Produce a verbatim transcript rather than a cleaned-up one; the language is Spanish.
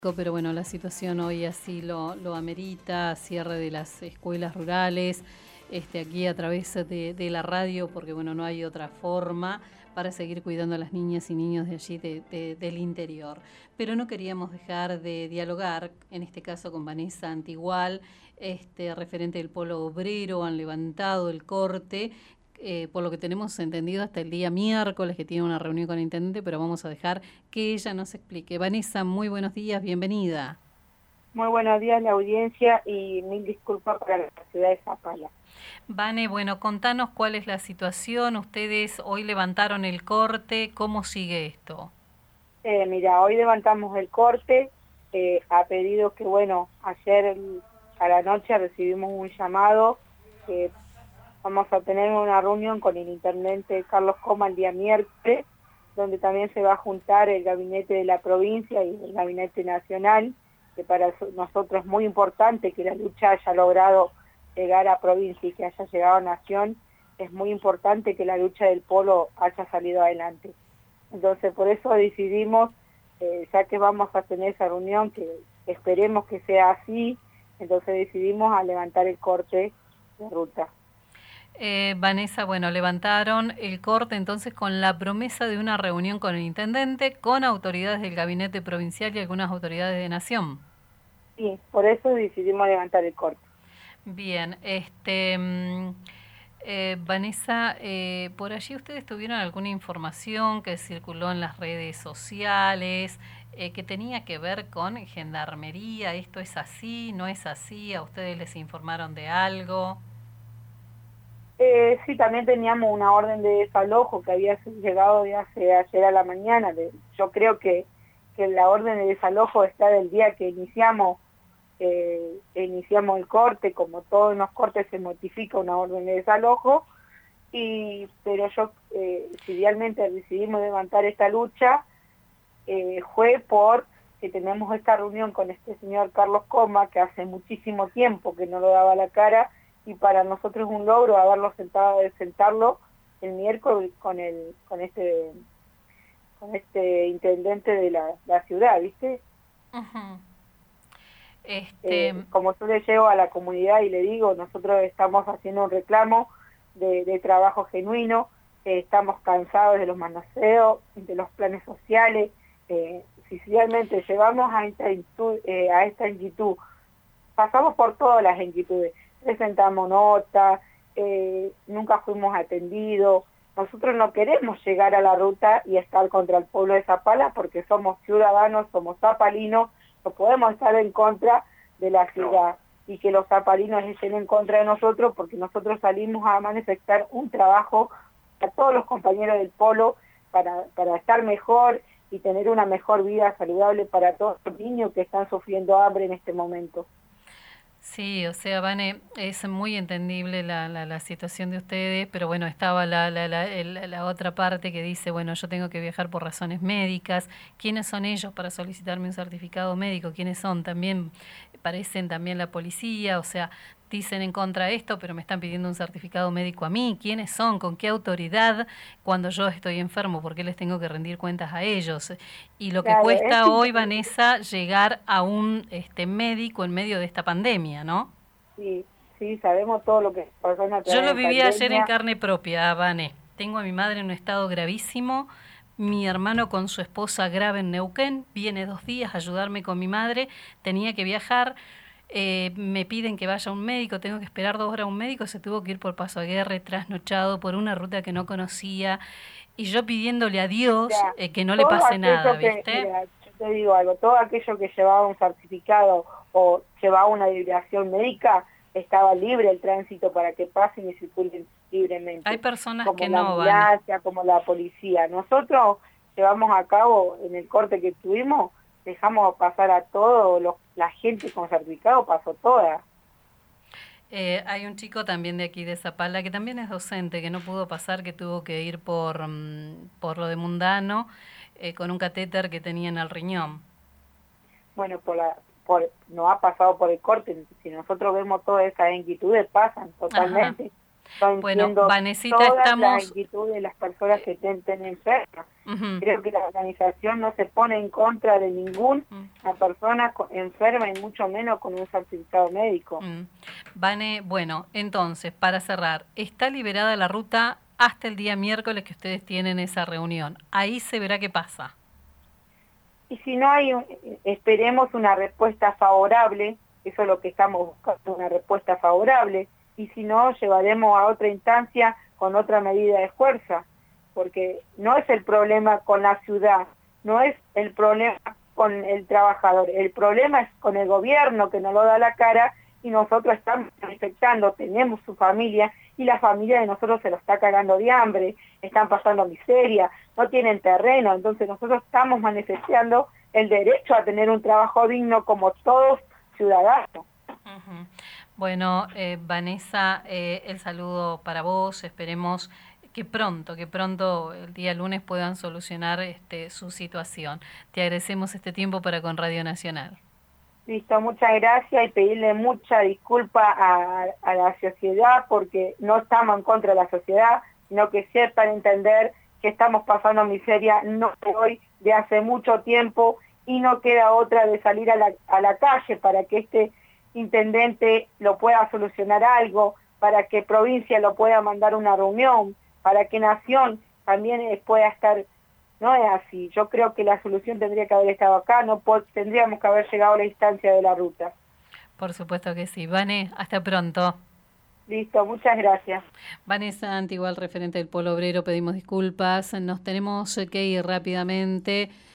Pero bueno, la situación hoy así lo, lo amerita, cierre de las escuelas rurales, este, aquí a través de, de la radio, porque bueno, no hay otra forma para seguir cuidando a las niñas y niños de allí, de, de, del interior. Pero no queríamos dejar de dialogar, en este caso con Vanessa Antigual, este, referente del Polo Obrero. Han levantado el corte, Eh, por lo que tenemos entendido hasta el día miércoles, que tiene una reunión con el intendente, pero vamos a dejar que ella nos explique. Vanessa, muy buenos días, bienvenida. Muy buenos días la audiencia y mil disculpas para la ciudad de Zapala. Vane, bueno, contanos cuál es la situación. Ustedes hoy levantaron el corte, ¿cómo sigue esto? Eh, mira, hoy levantamos el corte, eh, a pedido que, bueno, ayer a la noche recibimos un llamado, que vamos a tener una reunión con el intendente Carlos Coma el día miércoles, donde también se va a juntar el gabinete de la provincia y el gabinete nacional, que para nosotros es muy importante que la lucha haya logrado llegar a provincia y que haya llegado a nación. Es muy importante que la lucha del polo haya salido adelante. Entonces por eso decidimos, eh, ya que vamos a tener esa reunión, que esperemos que sea así, entonces decidimos a levantar el corte de ruta. Eh, Vanessa, bueno, levantaron el corte entonces con la promesa de una reunión con el intendente, con autoridades del gabinete provincial y algunas autoridades de nación. Sí, por eso decidimos levantar el corte. Bien, este, eh, Vanessa, eh, ¿por allí ustedes tuvieron alguna información que circuló en las redes sociales eh, que tenía que ver con gendarmería? ¿Esto es así? ¿No es así? ¿A ustedes les informaron de algo? Eh, sí, también teníamos una orden de desalojo que había llegado de hace ayer a la mañana. De, yo creo que, que la orden de desalojo está del día que iniciamos eh, que iniciamos el corte. Como todos los cortes se notifica una orden de desalojo, y pero yo, eh, si realmente decidimos levantar esta lucha, eh, fue por que tenemos esta reunión con este señor Carlos Coma, que hace muchísimo tiempo que no lo daba la cara, y para nosotros es un logro haberlo sentado, sentarlo el miércoles con el con este con este intendente de la, la ciudad, ¿viste? Uh-huh. Este... Eh, como yo le llego a la comunidad y le digo, nosotros estamos haciendo un reclamo de, de trabajo genuino, eh, estamos cansados de los manoseos, de los planes sociales. Eh, si realmente llevamos a esta inquietud, eh, a esta inquietud, pasamos por todas las inquietudes, presentamos notas, eh, nunca fuimos atendidos. Nosotros no queremos llegar a la ruta y estar contra el pueblo de Zapala, porque somos ciudadanos, somos zapalinos, no podemos estar en contra de la ciudad y que los zapalinos estén en contra de nosotros, porque nosotros salimos a manifestar un trabajo a todos los compañeros del polo para, para estar mejor y tener una mejor vida saludable para todos los niños que están sufriendo hambre en este momento. Sí, o sea, Vane, es muy entendible la, la, la situación de ustedes, pero bueno, estaba la, la, la, el, la otra parte que dice, bueno, yo tengo que viajar por razones médicas. ¿Quiénes son ellos para solicitarme un certificado médico? ¿Quiénes son? También parecen también la policía, o sea, dicen en contra de esto, pero me están pidiendo un certificado médico a mí. ¿Quiénes son? ¿Con qué autoridad? Cuando yo estoy enfermo, ¿por qué les tengo que rendir cuentas a ellos? Y lo que Claro, cuesta es hoy, Vanessa, llegar a un este médico en medio de esta pandemia, ¿no? Sí, sí, sabemos todo lo que pasó en la Yo lo viví ayer en pandemia. carne propia, Vane. Tengo a mi madre en un estado gravísimo, mi hermano con su esposa grave en Neuquén, viene dos días a ayudarme con mi madre, tenía que viajar. Eh, me piden que vaya a un médico, tengo que esperar dos horas a un médico, se tuvo que ir por Paso Aguirre, trasnochado por una ruta que no conocía, y yo pidiéndole a Dios Mira, eh, que no le todo pase nada, aquello que, ¿viste? mira, yo te digo algo, todo aquello que llevaba un certificado o llevaba una liberación médica, estaba libre el tránsito para que pasen y circulen Hay libremente, personas como que la no van. ambulancia, como la policía. Nosotros llevamos a cabo, en el corte que tuvimos, dejamos pasar a todo, los, la gente con certificado pasó toda. Eh, hay un chico también de aquí de Zapala que también es docente, que no pudo pasar, que tuvo que ir por, um, por lo de Mundano, eh, con un catéter que tenía en el riñón. Bueno, por la, por, no ha pasado por el corte. Si nosotros vemos todas esas inquietudes, pasan totalmente. Ajá. Yo Bueno, entiendo Vanesita, todas las estamos... inquietudes de las personas que estén enfermas. Uh-huh. Creo que la organización no se pone en contra de ninguna uh-huh. persona enferma y mucho menos con un certificado médico. Uh-huh. Vane, bueno, entonces, para cerrar, está liberada la ruta hasta el día miércoles que ustedes tienen esa reunión. Ahí se verá qué pasa. Y si no hay, un, esperemos una respuesta favorable, eso es lo que estamos buscando, una respuesta favorable, y si no, llevaremos a otra instancia con otra medida de fuerza, porque no es el problema con la ciudad, no es el problema con el trabajador, el problema es con el gobierno que nos lo da la cara y nosotros estamos infectando, tenemos su familia y la familia de nosotros se lo está cagando de hambre, están pasando miseria, no tienen terreno, entonces nosotros estamos manifestando el derecho a tener un trabajo digno como todos ciudadanos. Uh-huh. Bueno, eh, Vanessa, eh, el saludo para vos, esperemos que pronto, que pronto el día lunes puedan solucionar este, su situación. Te agradecemos este tiempo para con Radio Nacional. Listo, muchas gracias y pedirle mucha disculpa a, a la sociedad porque no estamos en contra de la sociedad, sino que sepan entender que estamos pasando miseria no de hoy, de hace mucho tiempo y no queda otra de salir a la, a la calle para que este intendente lo pueda solucionar algo, para que provincia lo pueda mandar una reunión, para que nación también pueda estar. No es así, yo creo que la solución tendría que haber estado acá, no tendríamos que haber llegado a la instancia de la ruta. Por supuesto que sí. Vane, hasta pronto. Listo, muchas gracias. Vanessa Antigual, referente del Polo Obrero, pedimos disculpas, nos tenemos que ir rápidamente.